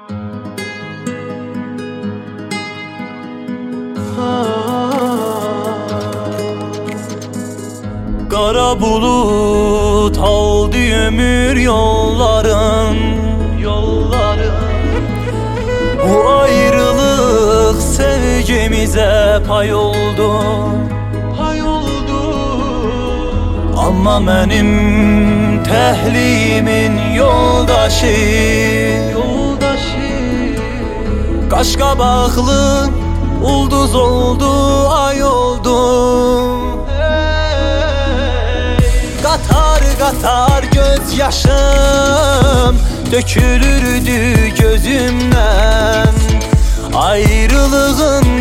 Qara bulut aldı ömür yolların. Bu ayrılık sevgimize pay oldu. Amma mənim təhlimin yoldaşı qaşqabaqlı ulduz oldu, ay oldu. Qatar qatar göz yaşım dökülürdü gözümdən. Ayrılığın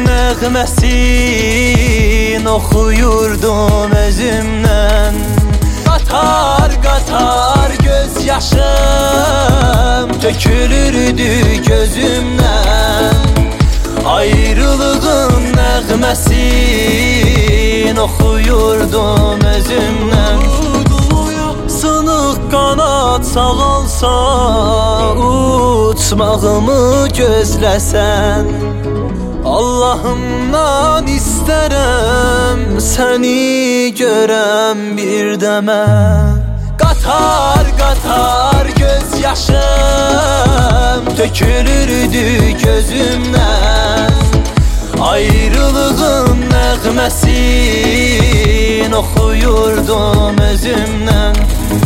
nəğməsin oxuyurdum özümdən. Qatar qatar göz yaşım dökülürdü gözümdən. Ayrılığın nəğməsin oxuyurdum özümdən. Sınıq qanat sağalsa uçmağımı gözləsən. Allahımdan istərəm səni görəm bir dəmə. Qatar qatar göz yaşım tökülürdü gözümdən. Ayrılığın nəğməsin oxuyurdum özümdən.